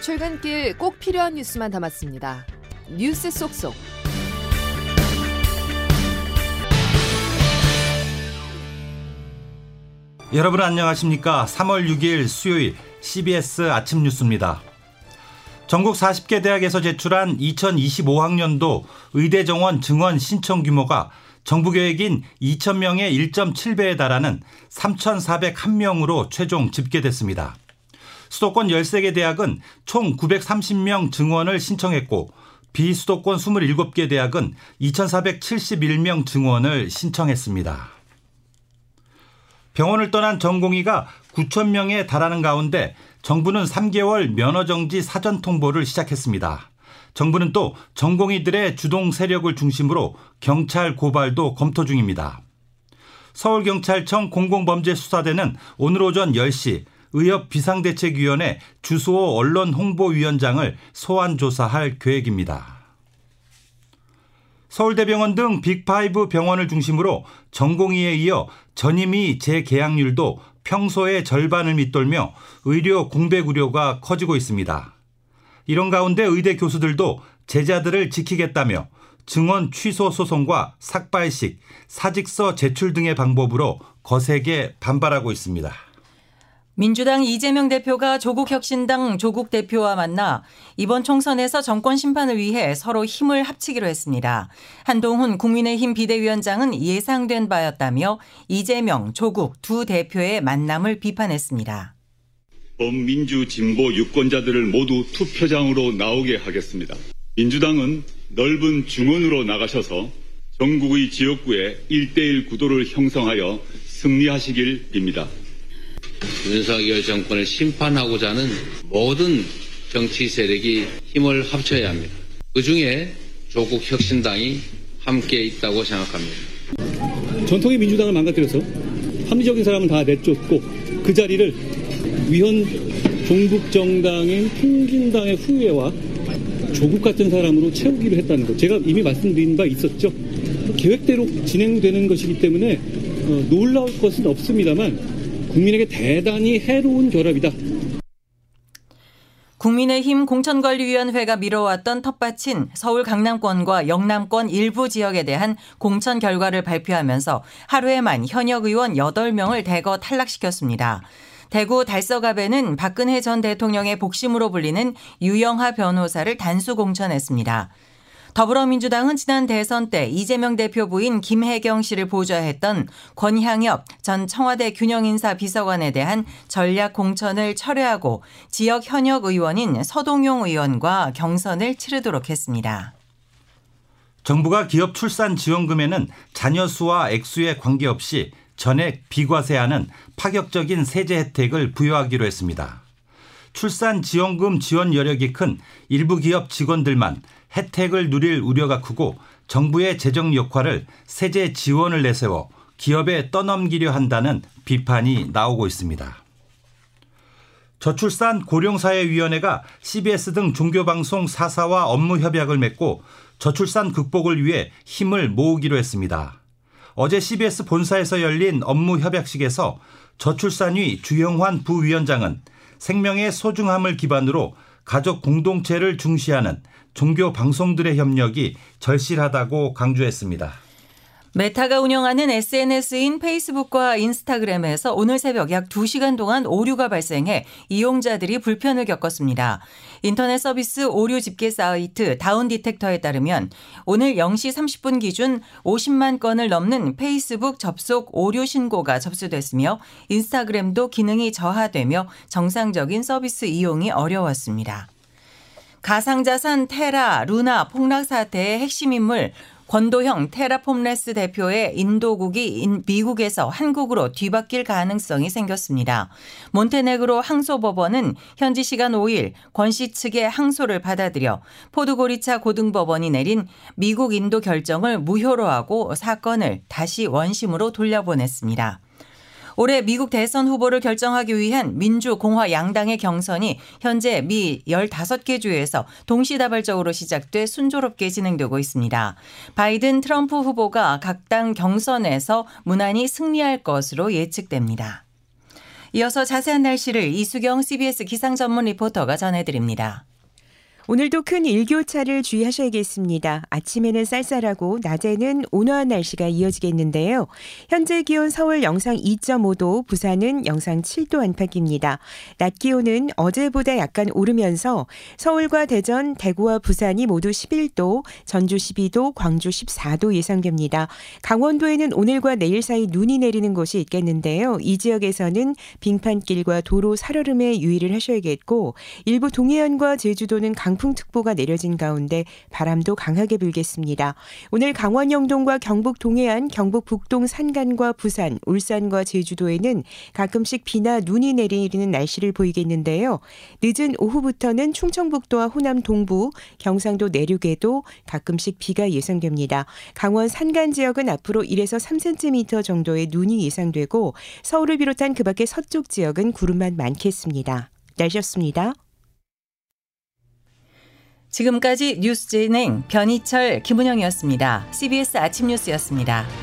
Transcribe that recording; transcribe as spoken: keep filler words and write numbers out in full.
출근길 꼭 필요한 뉴스만 담았습니다. 뉴스 쏙쏙. 여러분 안녕하십니까? 삼월 육일 수요일 씨비에스 아침 뉴스입니다. 전국 사십 개 대학에서 제출한 이천이십오 학년도 의대 정원 증원 신청 규모가 정부 계획인 이천 명의 일 점 칠 배에 달하는 삼천사백일 명으로 최종 집계됐습니다. 수도권 열세 개 대학은 총 구백삼십 명 증원을 신청했고 비수도권 이십칠 개 대학은 이천사백칠십일 명 증원을 신청했습니다. 병원을 떠난 전공의가 구천 명에 달하는 가운데 정부는 삼 개월 면허정지 사전 통보를 시작했습니다. 정부는 또 전공의들의 주동 세력을 중심으로 경찰 고발도 검토 중입니다. 서울경찰청 공공범죄수사대는 오늘 오전 열 시 의협 비상대책위원회 주수호 언론홍보위원장을 소환 조사할 계획입니다. 서울대병원 등 빅파이브 병원을 중심으로 전공의에 이어 전임의 재계약률도 평소의 절반을 밑돌며 의료 공백 우려가 커지고 있습니다. 이런 가운데 의대 교수들도 제자들을 지키겠다며 증원 취소 소송과 삭발식, 사직서 제출 등의 방법으로 거세게 반발하고 있습니다. 민주당 이재명 대표가 조국혁신당 조국 대표와 만나 이번 총선에서 정권 심판을 위해 서로 힘을 합치기로 했습니다. 한동훈 국민의힘 비대위원장은 예상된 바였다며 이재명, 조국 두 대표의 만남을 비판했습니다. 범민주 진보 유권자들을 모두 투표장으로 나오게 하겠습니다. 민주당은 넓은 중원으로 나가셔서 전국의 지역구에 일 대일 구도를 형성하여 승리하시길 빕니다. 윤석열 정권을 심판하고자 하는 모든 정치 세력이 힘을 합쳐야 합니다. 그중에 조국 혁신당이 함께 있다고 생각합니다. 전통의 민주당을 망가뜨려서 합리적인 사람은 다 내쫓고 그 자리를 위헌 종북 정당인 통진당의 후예와 조국 같은 사람으로 채우기로 했다는 것. 제가 이미 말씀드린 바 있었죠. 계획대로 진행되는 것이기 때문에 어, 놀라울 것은 없습니다만 국민에게 대단히 해로운 결합이다. 국민의힘 공천관리위원회가 미뤄왔던 텃밭인 서울 강남권과 영남권 일부 지역에 대한 공천 결과를 발표하면서 하루에만 현역 의원 여덟 명을 대거 탈락시켰습니다. 대구 달서갑에는 박근혜 전 대통령의 복심으로 불리는 유영하 변호사를 단수 공천했습니다. 더불어민주당은 지난 대선 때 이재명 대표 부인 김혜경 씨를 보좌했던 권향엽 전 청와대 균형인사 비서관에 대한 전략 공천을 철회하고 지역 현역 의원인 서동용 의원과 경선을 치르도록 했습니다. 정부가 기업 출산 지원금에는 자녀 수와 액수에 관계없이 전액 비과세하는 파격적인 세제 혜택을 부여하기로 했습니다. 출산 지원금 지원 여력이 큰 일부 기업 직원들만 혜택을 누릴 우려가 크고 정부의 재정 역할을 세제 지원을 내세워 기업에 떠넘기려 한다는 비판이 나오고 있습니다. 저출산 고령사회위원회가 씨비에스 등 종교방송 사 사와 업무 협약을 맺고 저출산 극복을 위해 힘을 모으기로 했습니다. 어제 씨비에스 본사에서 열린 업무 협약식에서 저출산위 주영환 부위원장은 생명의 소중함을 기반으로 가족 공동체를 중시하는 종교 방송들의 협력이 절실하다고 강조했습니다. 메타가 운영하는 에스엔에스인 페이스북과 인스타그램에서 오늘 새벽 약 두 시간 동안 오류가 발생해 이용자들이 불편을 겪었습니다. 인터넷 서비스 오류 집계 사이트 다운디텍터에 따르면 오늘 영 시 삼십 분 기준 오십만 건을 넘는 페이스북 접속 오류 신고가 접수됐으며 인스타그램도 기능이 저하되며 정상적인 서비스 이용이 어려웠습니다. 가상자산 테라, 루나 폭락 사태의 핵심 인물 권도형 테라폼레스 대표의 인도국이 미국에서 한국으로 뒤바뀔 가능성이 생겼습니다. 몬테네그로 항소법원은 현지 시간 오 일 권 씨 측의 항소를 받아들여 포드고리차 고등법원이 내린 미국 인도 결정을 무효로 하고 사건을 다시 원심으로 돌려보냈습니다. 올해 미국 대선 후보를 결정하기 위한 민주, 공화 양당의 경선이 현재 미 열다섯 개 주에서 동시다발적으로 시작돼 순조롭게 진행되고 있습니다. 바이든, 트럼프 후보가 각 당 경선에서 무난히 승리할 것으로 예측됩니다. 이어서 자세한 날씨를 이수경 씨비에스 기상 전문 리포터가 전해드립니다. 오늘도 큰 일교차를 주의하셔야겠습니다. 아침에는 쌀쌀하고 낮에는 온화한 날씨가 이어지겠는데요. 현재 기온 서울 영상 이 점 오 도, 부산은 영상 칠 도 안팎입니다. 낮 기온은 어제보다 약간 오르면서 서울과 대전, 대구와 부산이 모두 십일 도, 전주 십이 도, 광주 십사 도 예상됩니다. 강원도에는 오늘과 내일 사이 눈이 내리는 곳이 있겠는데요. 이 지역에서는 빙판길과 도로 살얼음에 유의를 하셔야겠고 일부 동해안과 제주도는 강 강풍특보가 내려진 가운데 바람도 강하게 불겠습니다. 오늘 강원 영동과 경북 동해안, 경북 북동 산간과 부산, 울산과 제주도에는 가끔씩 비나 눈이 내리는 날씨를 보이겠는데요. 늦은 오후부터는 충청북도와 호남 동부, 경상도 내륙에도 가끔씩 비가 예상됩니다. 강원 산간 지역은 앞으로 일에서 삼 센티미터 정도의 눈이 예상되고 서울을 비롯한 그 밖의 서쪽 지역은 구름만 많겠습니다. 날씨였습니다. 지금까지 뉴스 진행 변희철, 김은영이었습니다. 씨비에스 아침 뉴스였습니다.